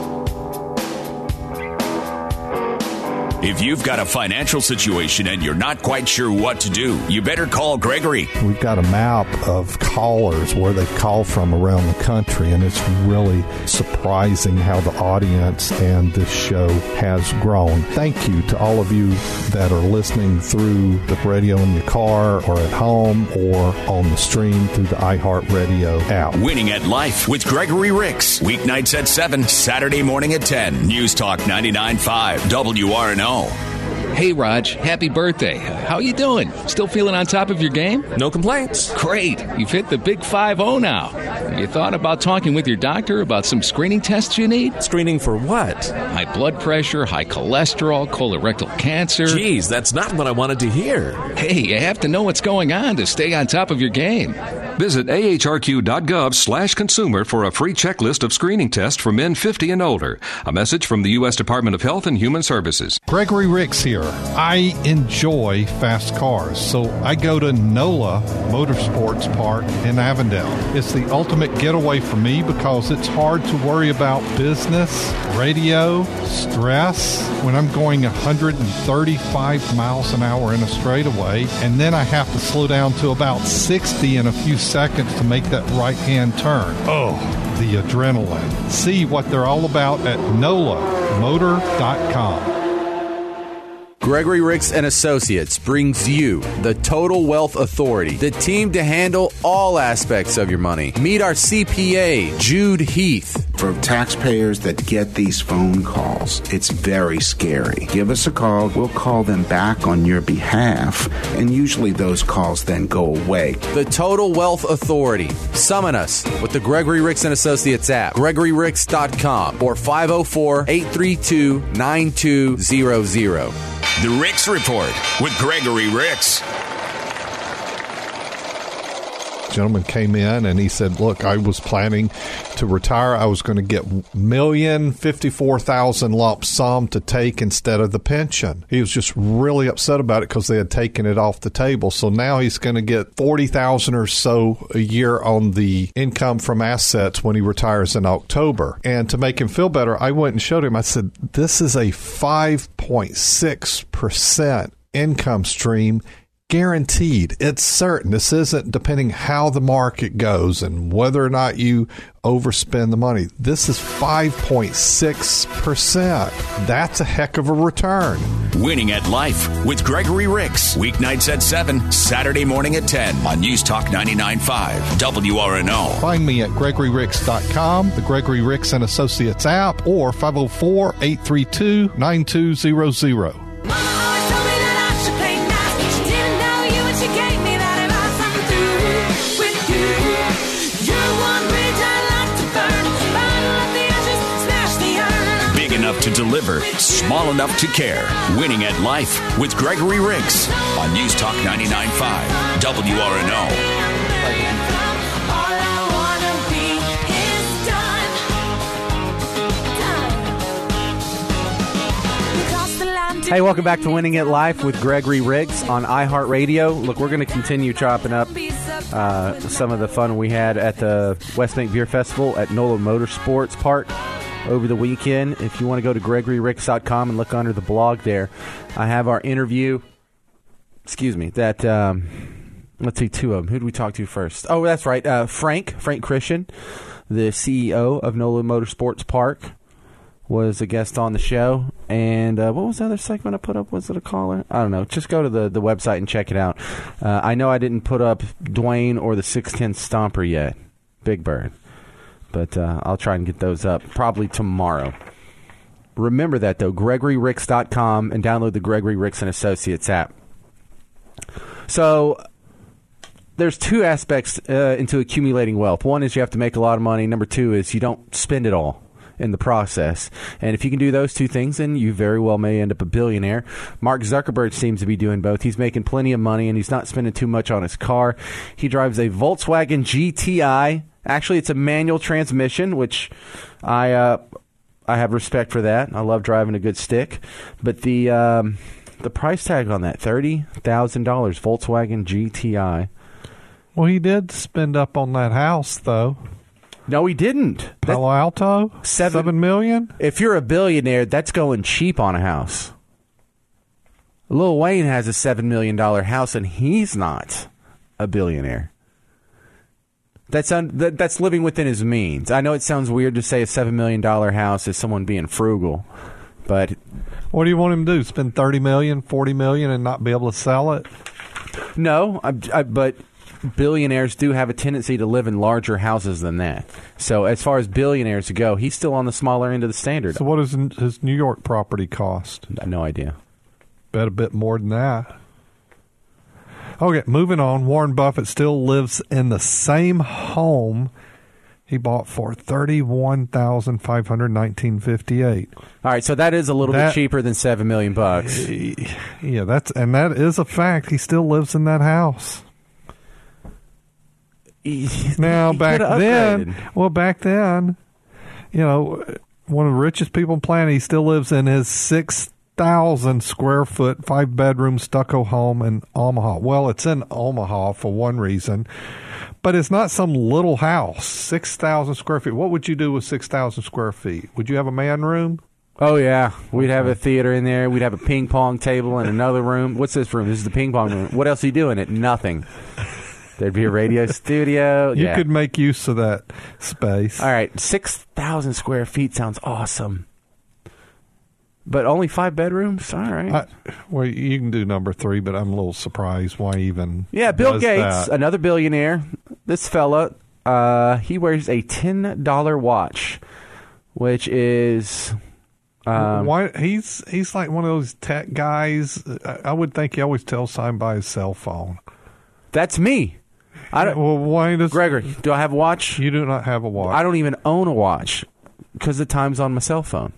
If you've got a financial situation and you're not quite sure what to do, you better call Gregory. We've got a map of callers where they call from around the country, and it's really surprising how the audience and this show has grown. Thank you to all of you that are listening through the radio in your car or at home or on the stream through the iHeartRadio app. Winning at Life with Gregory Ricks. Weeknights at 7, Saturday morning at 10. News Talk 99.5 WRNO. Hey, Raj, happy birthday. How you doing? Still feeling on top of your game? No complaints. Great. You've hit the big 5-0 now. Have you thought about talking with your doctor about some screening tests you need? Screening for what? High blood pressure, high cholesterol, colorectal cancer. Geez, that's not what I wanted to hear. Hey, you have to know what's going on to stay on top of your game. Visit ahrq.gov/consumer for a free checklist of screening tests for men 50 and older. A message from the U.S. Department of Health and Human Services. Gregory Ricks here. I enjoy fast cars, so I go to NOLA Motorsports Park in Avondale. It's the ultimate getaway for me because it's hard to worry about business, radio, stress when I'm going 135 miles an hour in a straightaway, and then I have to slow down to about 60 in a few seconds to make that right-hand turn. Oh, the adrenaline. See what they're all about at NOLAmotor.com. Gregory Ricks and Associates brings you the Total Wealth Authority, the team to handle all aspects of your money. Meet our CPA, Jude Heath. For taxpayers that get these phone calls, it's very scary. Give us a call. We'll call them back on your behalf, and usually those calls then go away. The Total Wealth Authority. Summon us with the Gregory Ricks and Associates app, GregoryRicks.com, or 504-832-9200. The Ricks Report with Gregory Ricks. Gentleman came in and he said, look, I was planning to retire. I was going to get $1,054,000 lump sum to take instead of the pension. He was just really upset about it because they had taken it off the table. So now he's going to get $40,000 or so a year on the income from assets when he retires in October. And to make him feel better, I went and showed him. I said, this is a 5.6% income stream. Guaranteed. It's certain. This isn't depending how the market goes and whether or not you overspend the money. This is 5.6%. That's a heck of a return. Winning at Life with Gregory Ricks. Weeknights at 7, Saturday morning at 10 on News Talk 99.5 WRNO. Find me at GregoryRicks.com, the Gregory Ricks and Associates app, or 504-832-9200. To deliver, small enough to care. Winning at Life with Gregory Ricks on News Talk 99.5 WRNO. Hey, welcome back to Winning at Life with Gregory Ricks on iHeartRadio. Look, we're going to continue chopping up some of the fun we had at the West Bank Beer Festival at NOLA Motorsports Park over the weekend. If you want to go to GregoryRicks.com and look under the blog there, I have our interview. That let's see, two of them. Who did we talk to first? Oh, that's right, Frank Christian, the CEO of NOLA Motorsports Park, was a guest on the show. And what was the other segment I put up? Was it a caller? I don't know. Just go to the website and check it out. I know I didn't put up Dwayne or the 610 Stomper yet, Big Bird. But I'll try and get those up probably tomorrow. Remember that, though, GregoryRicks.com, and download the Gregory Ricks and Associates app. So there's two aspects into accumulating wealth. One is you have to make a lot of money. Number two is you don't spend it all in the process. And if you can do those two things, then you very well may end up a billionaire. Mark Zuckerberg seems to be doing both. He's making plenty of money, and he's not spending too much on his car. He drives a Volkswagen GTI. Actually, it's a manual transmission, which I have respect for that. I love driving a good stick. But the price tag on that, $30,000, Volkswagen GTI. Well, he did spend up on that house, though. No, he didn't. Palo Alto? $7 million? If you're a billionaire, that's going cheap on a house. Lil Wayne has a $7 million house, and he's not a billionaire. That's living within his means. I know it sounds weird to say a $7 million house is someone being frugal, but what do you want him to do? Spend $30 million, $40 million, and not be able to sell it? No, but billionaires do have a tendency to live in larger houses than that. So as far as billionaires go, he's still on the smaller end of the standard. So what does his New York property cost? No idea. Bet a bit more than that. Okay, moving on. Warren Buffett still lives in the same home he bought for $31,519.58. All right, so that is a little bit cheaper than $7 million. Yeah, that is a fact. He still lives in that house. Now, back then, you know, one of the richest people on the planet, he still lives in his 6,000 square foot, 5-bedroom stucco home in Omaha. Well, it's in Omaha for one reason, but it's not some little house. 6,000 square feet. What would you do with 6,000 square feet? Would you have a man room? Oh, yeah. We'd have a theater in there. We'd have a ping pong table in another room. What's this room? This is the ping pong room. What else are you doing? Nothing. There'd be a radio studio. You could make use of that space. All right. 6,000 square feet sounds awesome. But only 5 bedrooms? All right. Well, you can do number 3, but I'm a little surprised why even. Yeah, Bill Gates, another billionaire. This fella, he wears a $10 watch, which is. Why he's like one of those tech guys. I would think he always tells time by his cell phone. That's me. Why does Gregory? Do I have a watch? You do not have a watch. I don't even own a watch because the time's on my cell phone.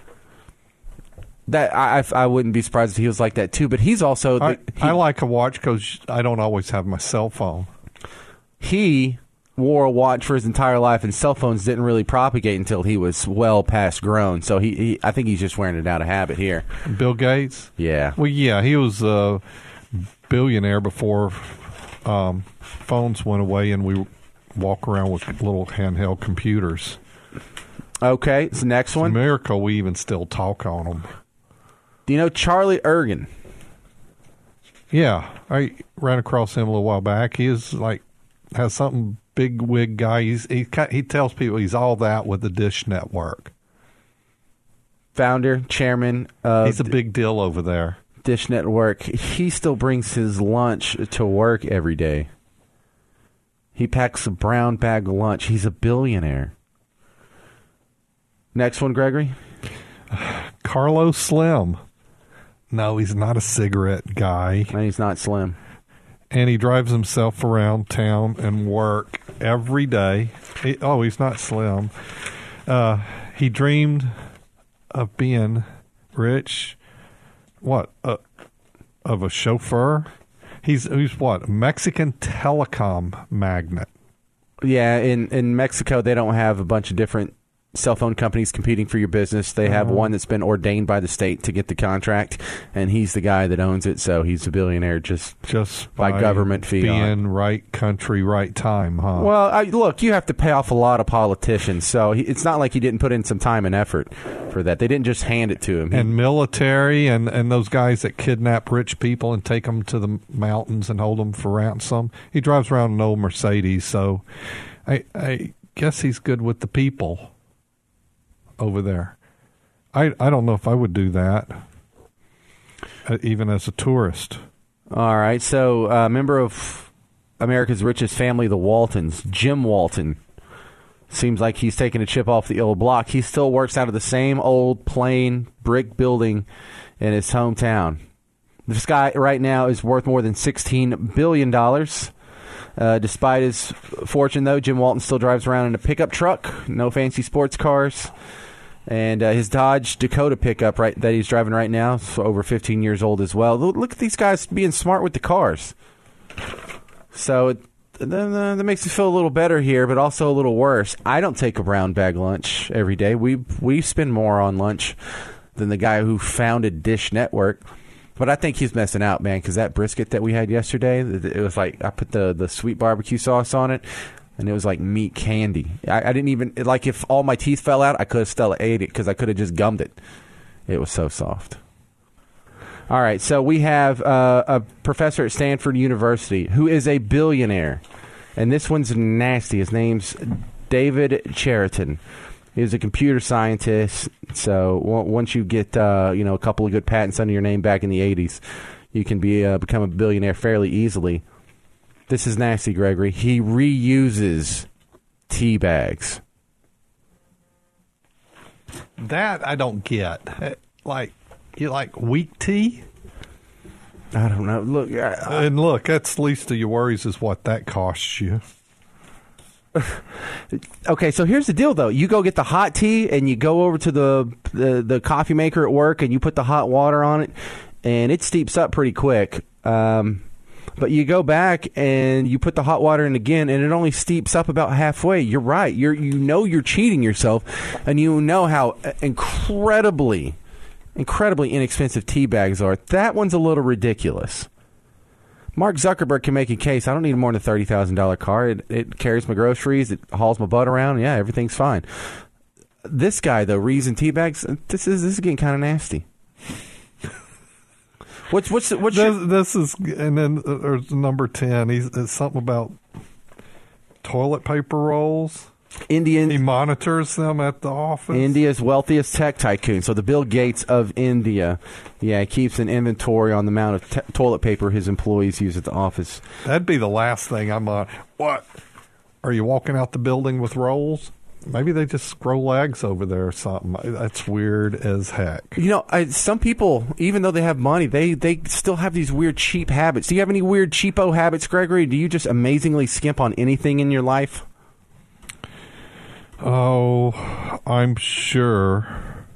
That I wouldn't be surprised if he was like that too. But he's also. I like a watch because I don't always have my cell phone. He wore a watch for his entire life, and cell phones didn't really propagate until he was well past grown. So I think he's just wearing it out of habit here. Bill Gates? Yeah. Well, yeah, he was a billionaire before phones went away and we walk around with little handheld computers. Okay, so next one. It's a miracle we even still talk on them. Do you know Charlie Ergen? Yeah, I ran across him a little while back. He is has something big wig guy. He tells people he's all that with the Dish Network. Founder, chairman. He's a big deal over there. Dish Network. He still brings his lunch to work every day. He packs a brown bag of lunch. He's a billionaire. Next one, Gregory. Carlos Slim. No, he's not a cigarette guy. No, he's not slim. And he drives himself around town and work every day. He's not slim. He dreamed of being rich. What? Of a chauffeur? He's what? Mexican telecom magnate. Yeah, in Mexico, they don't have a bunch of different cell phone companies competing for your business. They have one that's been ordained by the state to get the contract, and he's the guy that owns it, so he's a billionaire just by government fee. Being right country, right time, huh? Well, look, you have to pay off a lot of politicians, so it's not like he didn't put in some time and effort for that. They didn't just hand it to him. And military and those guys that kidnap rich people and take them to the mountains and hold them for ransom. He drives around an old Mercedes, so I guess he's good with the people over there. I don't know if I would do that, even as a tourist. All right, so a member of America's richest family, the Waltons, Jim Walton, seems like he's taking a chip off the old block. He still works out of the same old plain brick building in his hometown. This guy right now is worth more than $16 billion. Despite his fortune, though, Jim Walton still drives around in a pickup truck, no fancy sports cars. And his Dodge Dakota pickup that he's driving right now is over 15 years old as well. Look at these guys being smart with the cars. So that makes me feel a little better here, but also a little worse. I don't take a brown bag lunch every day. We spend more on lunch than the guy who founded Dish Network. But I think he's messing out, man, because that brisket that we had yesterday, it was like I put the sweet barbecue sauce on it, and it was like meat candy. I didn't even, like, if all my teeth fell out, I could have still ate it because I could have just gummed it. It was so soft. All right, so we have a professor at Stanford University who is a billionaire, and this one's nasty. His name's David Cheriton. He's a computer scientist, so once you get a couple of good patents under your name back in the 80s, you can become a billionaire fairly easily. This is nasty, Gregory. He reuses tea bags. That I don't get. You like weak tea? I don't know. Look, that's least of your worries is what that costs you. Okay, so here's the deal, though. You go get the hot tea, and you go over to the coffee maker at work, and you put the hot water on it, and it steeps up pretty quick. But you go back and you put the hot water in again, and it only steeps up about halfway. You're right. You know you're cheating yourself, and you know how incredibly inexpensive tea bags are. That one's a little ridiculous. Mark Zuckerberg can make a case. I don't need more than a $30,000 car. It carries my groceries. It hauls my butt around. Yeah, everything's fine. This guy, though, reusing tea bags, this is getting kind of nasty. What's this is, and then there's number 10. It's something about toilet paper rolls. He monitors them at the office. India's wealthiest tech tycoon. So the Bill Gates of India. Yeah, he keeps an inventory on the amount of toilet paper his employees use at the office. That'd be the last thing I'm on. What? Are you walking out the building with rolls? Maybe they just grow legs over there or something. That's weird as heck. You know, some people, even though they have money, they still have these weird cheap habits. Do you have any weird cheapo habits, Gregory? Do you just amazingly skimp on anything in your life? Oh, I'm sure.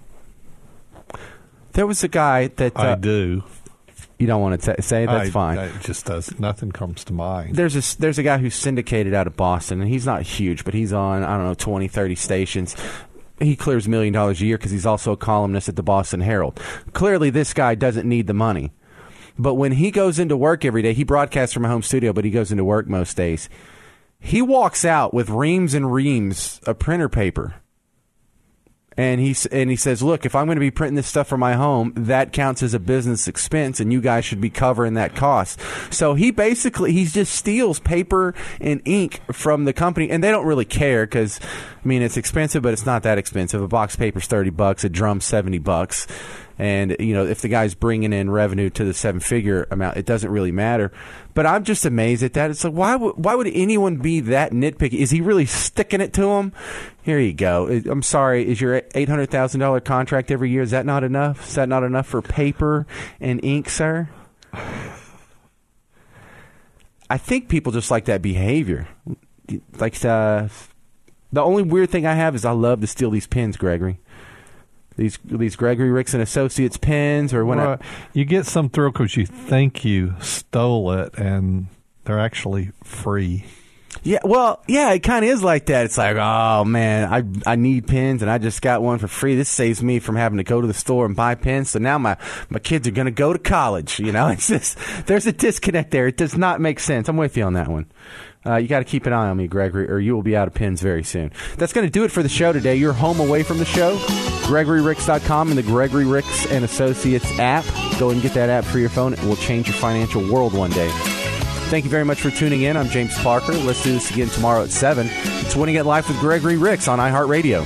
There was a guy that... I do. You don't want to say? That's fine. It just does. Nothing comes to mind. There's a guy who's syndicated out of Boston, and he's not huge, but he's on, 20, 30 stations. He clears $1 million a year because he's also a columnist at the Boston Herald. Clearly, this guy doesn't need the money. But when he goes into work every day, he broadcasts from a home studio, but he goes into work most days. He walks out with reams and reams of printer paper. And he says, look, if I'm going to be printing this stuff for my home, that counts as a business expense, and you guys should be covering that cost. So he just steals paper and ink from the company, and they don't really care because, it's expensive, but it's not that expensive. A box of paper's $30, a drum's $70. And, if the guy's bringing in revenue to the 7-figure amount, it doesn't really matter. But I'm just amazed at that. It's like, why would anyone be that nitpicky? Is he really sticking it to him? Here you go. I'm sorry. Is your $800,000 contract every year, is that not enough? Is that not enough for paper and ink, sir? I think people just like that behavior. Like, the only weird thing I have is I love to steal these pens, Gregory. These Gregory Ricks and Associates pens, or when you get some thrill because you think you stole it, and they're actually free. Yeah, well, yeah, it kind of is like that. It's like, oh man, I need pens, and I just got one for free. This saves me from having to go to the store and buy pens. So now my kids are going to go to college. It's just there's a disconnect there. It does not make sense. I'm with you on that one. You got to keep an eye on me, Gregory, or you will be out of pens very soon. That's going to do it for the show today. You're home away from the show. GregoryRicks.com and the Gregory Ricks and Associates app. Go and get that app for your phone. It will change your financial world one day. Thank you very much for tuning in. I'm James Parker. Let's do this again tomorrow at 7. It's Winning at Life with Gregory Ricks on iHeartRadio.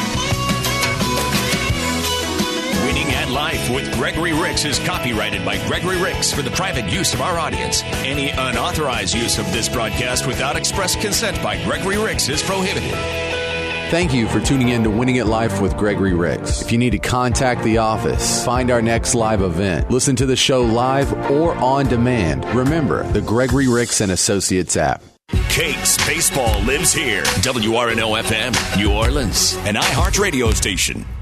Life with Gregory Ricks is copyrighted by Gregory Ricks for the private use of our audience. Any unauthorized use of this broadcast without express consent by Gregory Ricks is prohibited. Thank you for tuning in to Winning at Life with Gregory Ricks. If you need to contact the office, find our next live event, listen to the show live or on demand, remember the Gregory Ricks and Associates app. Cakes Baseball lives here. WRNO FM, New Orleans, an iHeart radio station.